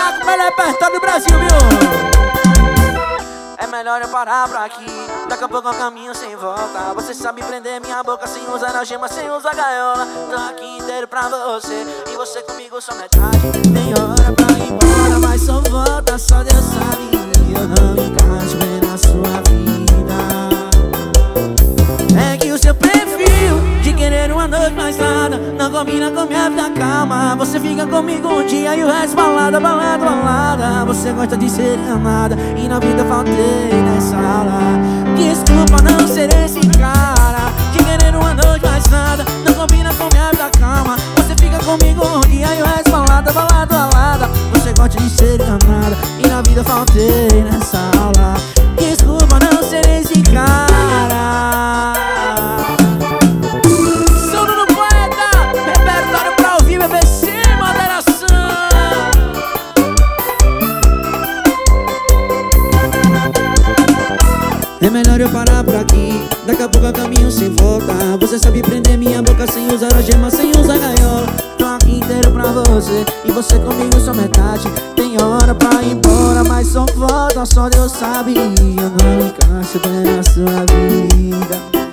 com o melhor repertório do Brasil, viu? É melhor eu parar por aqui, daqui a pouco é um caminho sem volta. Você sabe prender minha boca sem usar algema, sem usar gaiola. Tô aqui inteiro pra você, e você comigo só metade. Tem hora pra ir embora, mas só volta, só Deus sabe. Eu não encaixo bem na sua vida. É que o seu perfil de querer uma noite mais nada não combina com minha vida calma. Você fica comigo um dia e o resto balada, balada, balada. Você gosta de ser amada e na vida faltei nessa aula. Desculpa não ser esse cara de querer uma noite mais nada não combina com minha vida calma. Você fica comigo um dia e o resto balada, balada, balada. Você gosta de ser amada e na vida faltei nessa aula. Desculpa não ser esse cara. É melhor eu parar por aqui, daqui a pouco é caminho sem volta. Você sabe prender minha boca sem usar algema, sem usar gaiola. Tô aqui inteiro pra você, e você comigo só metade. Tem hora pra ir embora, mas só volta, só Deus sabe. Eu não encaixo bem na sua vida.